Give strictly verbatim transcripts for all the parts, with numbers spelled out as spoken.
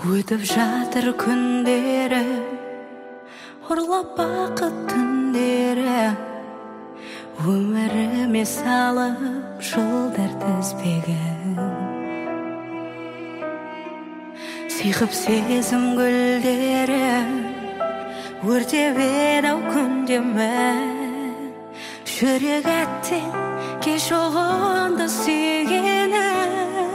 Өтіп жатыр күндері, ұрлап бақыт түндері, өміріме салып жылдар тізбегін. Сиқып сезім гүлдері, өртеп еді-ау күндемін. Жүрек әттең кеш оғанды сүйгенім.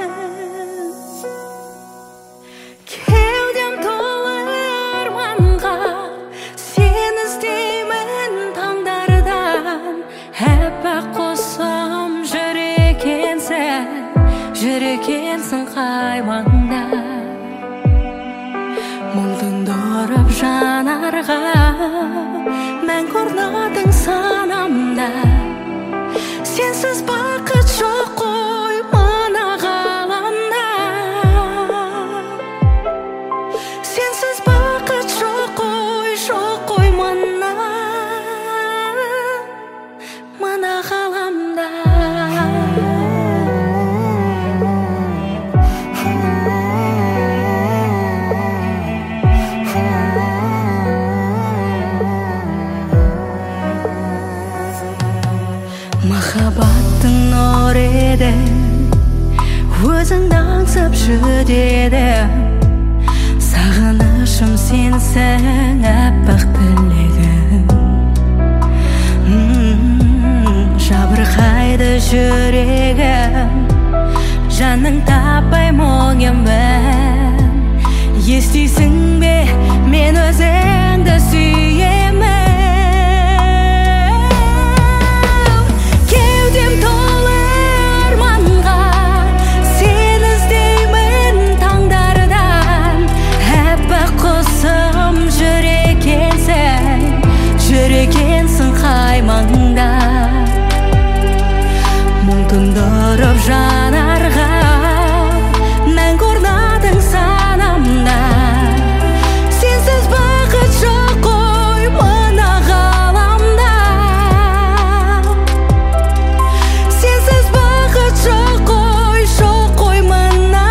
Кеудем толы арманға, сен іздеймін таңдардан. Әппақ құсым жүр екенсің, жүр екенсің қай маңда. Мұңдың ұрып жанарға, мәңгі орнадың санамда. Сенсіз бақыт жоқ қой мына ғаламда. Сенсіз бақыт жоқ қой, жоқ қой мына, мына ғаламда. Махаббаттың нұр еді, өзіңді аңсап жүдедім. Сағынышым сенсің, әппақ тілегім. Жабырқайды жүрегім, жаның таппай мұңымын. Естисің бе, мен өзіңді сүйемін. Маңда мұң тұндырып жанарға, мәңгі орнадың санамда. Сенсіз бақыт жоқ қой мына ғаламда. Сенсіз бақыт жоқ қой, жоқ қой мына,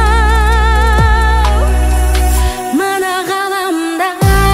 мына ғаламда.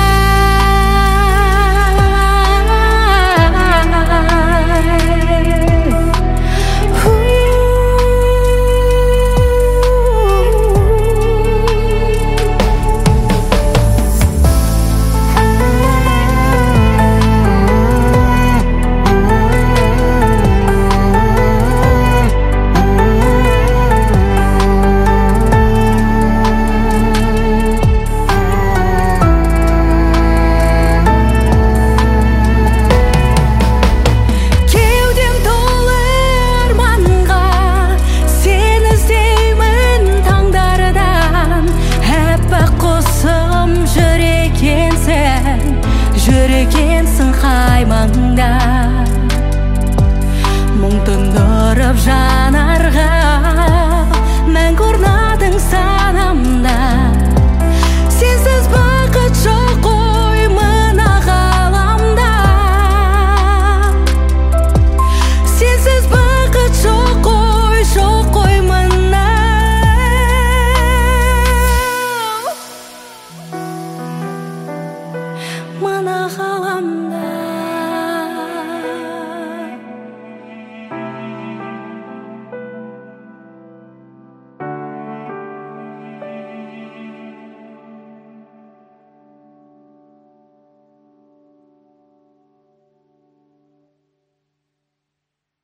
Жүр екенсің қай маңда, мұң тұндырып жанарға, мәңгі орнадың санамда. Сенсіз бақыт жоқ қой мына ғаламда. Сенсіз бақыт жоқ қой, жоқ қой мына, мына ғаламда.